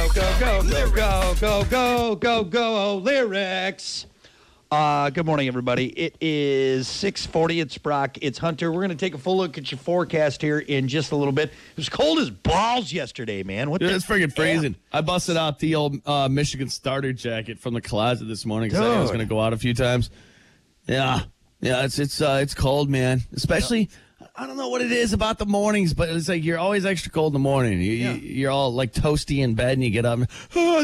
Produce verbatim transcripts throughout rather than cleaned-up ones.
go, go, go, go, go, go, go, go, go, lyrics. Uh, good morning, everybody. It is six forty. It's Brock. It's Hunter. We're going to take a full look at your forecast here in just a little bit. It was cold as balls yesterday, man. What Dude, the it's freaking freezing. I busted out the old uh, Michigan starter jacket from the closet this morning because I was going to go out a few times. Yeah, yeah, it's it's uh, it's cold, man. Especially, I don't know what it is about the mornings, but it's like you're always extra cold in the morning. You, Yeah. you, you're all like toasty in bed, and you get up. And,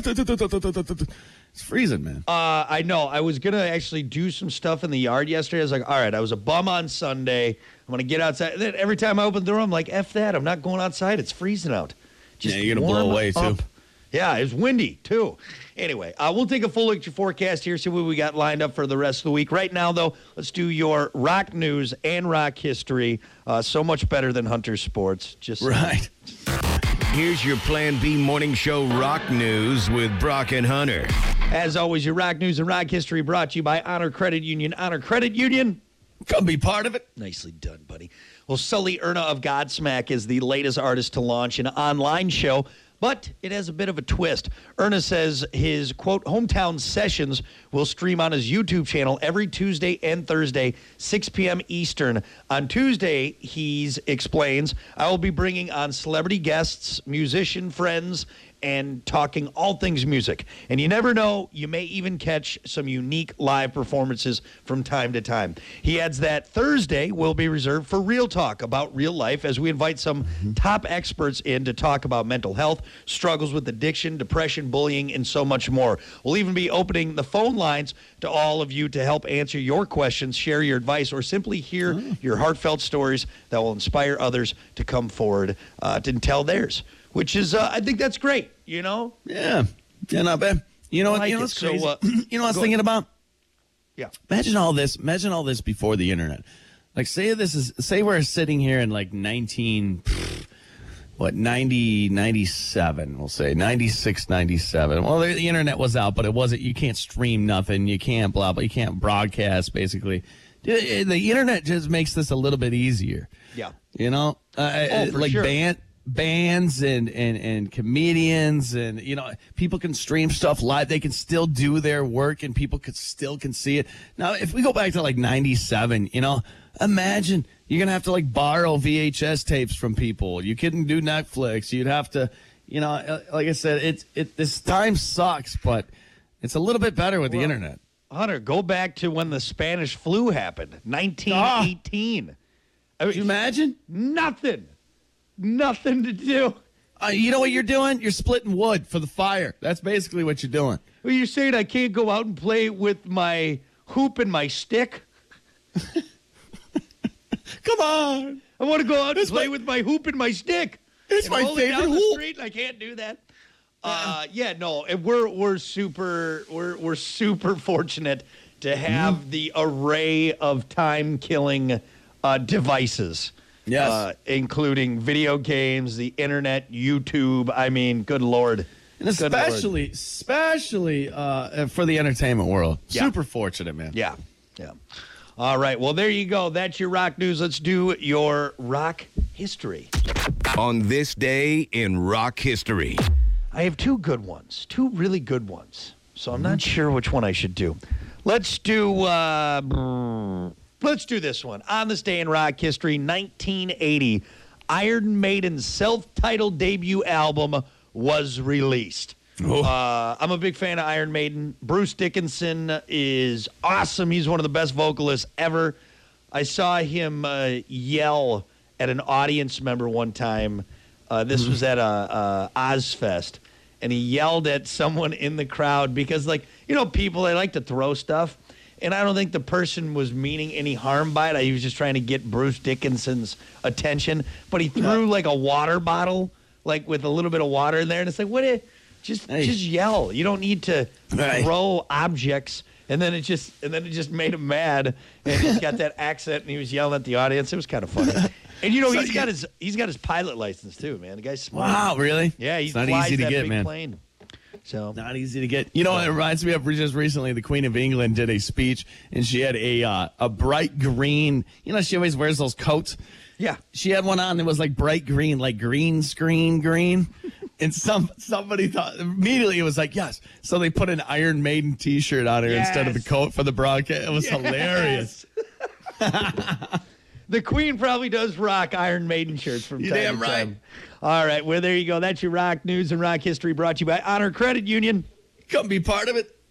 it's freezing, man. Uh, I know. I was going to actually do some stuff in the yard yesterday. I was like, all right, I was a bum on Sunday. I'm going to get outside. Then every time I open the door, I'm like, F that. I'm not going outside. It's freezing out. Just Yeah, you're gonna blow warm away, too. up. Yeah, it was windy, too. Anyway, uh, we'll take a full look at your forecast here, see what we got lined up for the rest of the week. Right now, though, let's do your rock news and rock history. Uh, so much better than Hunter Sports. Just Right. Here's your Plan B morning show rock news with Brock and Hunter. As always, your rock news and rock history brought to you by Honor Credit Union. Honor Credit Union. Come be part of it. Nicely done, buddy. Well, Sully Erna of Godsmack is the latest artist to launch an online show, but it has a bit of a twist. Erna says his, quote, hometown sessions will stream on his YouTube channel every Tuesday and Thursday, six p.m. Eastern. On Tuesday, he explains, I will be bringing on celebrity guests, musician friends, and talking all things music. And you never know, you may even catch some unique live performances from time to time. He adds that Thursday will be reserved for real talk about real life as we invite some top experts in to talk about mental health, struggles with addiction, depression, bullying, and so much more. We'll even be opening the phone lines to all of you to help answer your questions, share your advice, or simply hear oh. your heartfelt stories that will inspire others to come forward uh, to tell theirs. Which is, uh, I think that's great, you know? Yeah. Yeah, not bad. You know what? like You know it. what's crazy? So, uh, you know what I was go- thinking about? Yeah. Imagine all this. Imagine all this before the internet. Like, say this is. Say we're sitting here in like nineteen, what ninety, ninety-seven. We'll say ninety-six, ninety-seven. Well, the, the internet was out, but it wasn't. You can't stream nothing. You can't blah blah. You can't broadcast. Basically, the, the internet just makes this a little bit easier. Yeah. You know, uh, Oh, for like sure. band. bands and, and, and comedians and, you know, people can stream stuff live. They can still do their work and people could still can see it. Now, if we go back to like ninety-seven, you know, imagine you're going to have to like borrow V H S tapes from people. You couldn't do Netflix. You'd have to, you know, like I said, it's, it, this time sucks, but it's a little bit better with the Well, internet. Hunter, go back to when the Spanish flu happened, nineteen eighteen. I Could you imagine? Nothing. Nothing to do. Uh, you know what you're doing? You're splitting wood for the fire. That's basically what you're doing. Well, you're saying I can't go out and play with my hoop and my stick? Come on. I want to go out and It's play my- with my hoop and my stick. It's And my roll it favorite down the hoop. street, and I can't do that. Uh, yeah, no, and we're we're super we're we're super fortunate to have Mm-hmm. the array of time killing uh, devices. Yes. uh, including video games, the internet, YouTube. I mean, good Lord. And Good Lord. especially, especially uh, for the entertainment world. Yeah. Super fortunate, man. Yeah, yeah. All right, well, there you go. That's your rock news. Let's do your rock history. On this day in rock history. I have two good ones, two really good ones. So I'm not sure which one I should do. Let's do, uh, brr, let's do this one. On this day in rock history, nineteen eighty, Iron Maiden's self-titled debut album was released. Oh. Uh, I'm a big fan of Iron Maiden. Bruce Dickinson is awesome. He's one of the best vocalists ever. I saw him uh, yell at an audience member one time. Uh, this was at a, a Ozfest, and he yelled at someone in the crowd because, like, you know, people, they like to throw stuff. And I don't think the person was meaning any harm by it. He was just trying to get Bruce Dickinson's attention. But he threw, like, a water bottle, like, with a little bit of water in there. And it's like, what? It, just Hey. just yell. You don't need to Right. throw objects. And then it just and then it just made him mad. And he's got that accent, and he was yelling at the audience. It was kind of funny. And, you know, So he's you- got his he's got his pilot license, too, man. The guy's smart. Wow, really? Yeah, he it's not flies easy to that get, big man. plane. So Not easy to get. You know, it reminds me of just recently, the Queen of England did a speech, and she had a uh, a bright green. You know, she always wears those coats. yeah. She had one on that was like bright green, like green screen green. And some somebody thought immediately it was like, yes. So they put an Iron Maiden T-shirt on her Yes. instead of the coat for the broadcast. It was Yes. hilarious. The Queen probably does rock Iron Maiden shirts from You time damn to right. time. All right, well, there you go. That's your rock news and rock history brought to you by Honor Credit Union. Come be part of it.